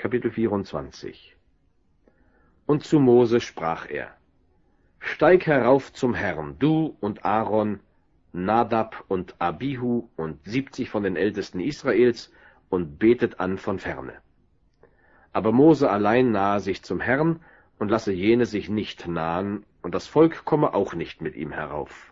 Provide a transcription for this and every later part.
Kapitel 24. Und zu Mose sprach er: Steig herauf zum Herrn, du und Aaron, Nadab und Abihu und 70 von den Ältesten Israels, und betet an von ferne. Aber Mose allein nahe sich zum Herrn und lasse jene sich nicht nahen, und das Volk komme auch nicht mit ihm herauf.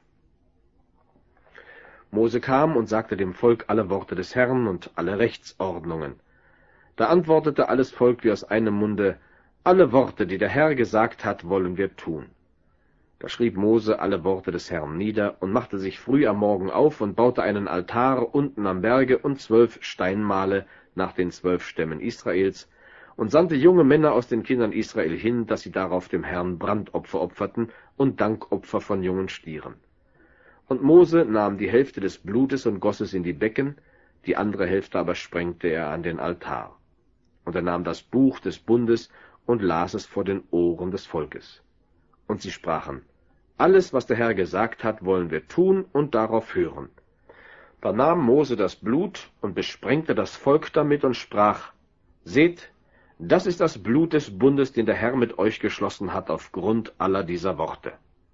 Mose kam und sagte dem Volk alle Worte des Herrn und alle Rechtsordnungen. Da antwortete alles Volk wie aus einem Munde: Alle Worte, die der Herr gesagt hat, wollen wir tun. Da schrieb Mose alle Worte des Herrn nieder und machte sich früh am Morgen auf und baute einen Altar unten am Berge und 12 Steinmale nach den 12 Stämmen Israels und sandte junge Männer aus den Kindern Israel hin, dass sie darauf dem Herrn Brandopfer opferten und Dankopfer von jungen Stieren. Und Mose nahm die Hälfte des Blutes und goss es in die Becken, die andere Hälfte aber sprengte er an den Altar. Und er nahm das Buch des Bundes und las es vor den Ohren des Volkes. Und sie sprachen: Alles, was der Herr gesagt hat, wollen wir tun und darauf hören. Da nahm Mose das Blut und besprengte das Volk damit und sprach: Seht, das ist das Blut des Bundes, den der Herr mit euch geschlossen hat aufgrund aller dieser Worte.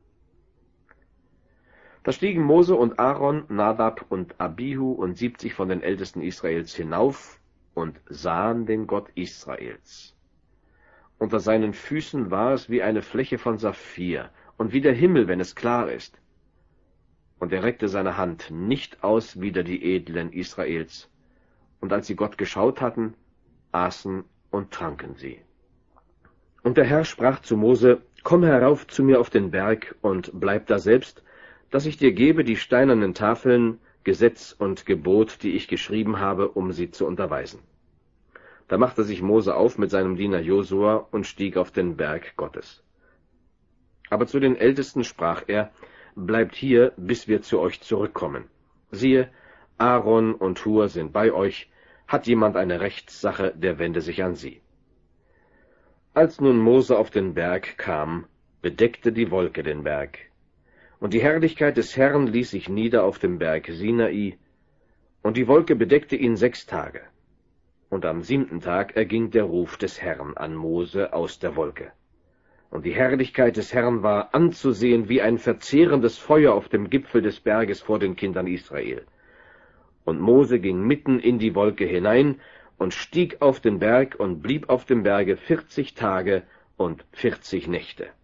Da stiegen Mose und Aaron, Nadab und Abihu und 70 von den Ältesten Israels hinauf und sahen den Gott Israels. Unter seinen Füßen war es wie eine Fläche von Saphir und wie der Himmel, wenn es klar ist. Und er reckte seine Hand nicht aus wider die Edlen Israels. Und als sie Gott geschaut hatten, aßen und tranken sie. Und der Herr sprach zu Mose: Komm herauf zu mir auf den Berg und bleib da selbst, dass ich dir gebe die steinernen Tafeln, Gesetz und Gebot, die ich geschrieben habe, um sie zu unterweisen. Da machte sich Mose auf mit seinem Diener Josua und stieg auf den Berg Gottes. Aber zu den Ältesten sprach er: Bleibt hier, bis wir zu euch zurückkommen. Siehe, Aaron und Hur sind bei euch. Hat jemand eine Rechtssache, der wende sich an sie. Als nun Mose auf den Berg kam, bedeckte die Wolke den Berg. Und die Herrlichkeit des Herrn ließ sich nieder auf dem Berg Sinai, und die Wolke bedeckte ihn 6 Tage. Und am 7. Tag erging der Ruf des Herrn an Mose aus der Wolke. Und die Herrlichkeit des Herrn war anzusehen wie ein verzehrendes Feuer auf dem Gipfel des Berges vor den Kindern Israel. Und Mose ging mitten in die Wolke hinein und stieg auf den Berg und blieb auf dem Berge 40 Tage und 40 Nächte.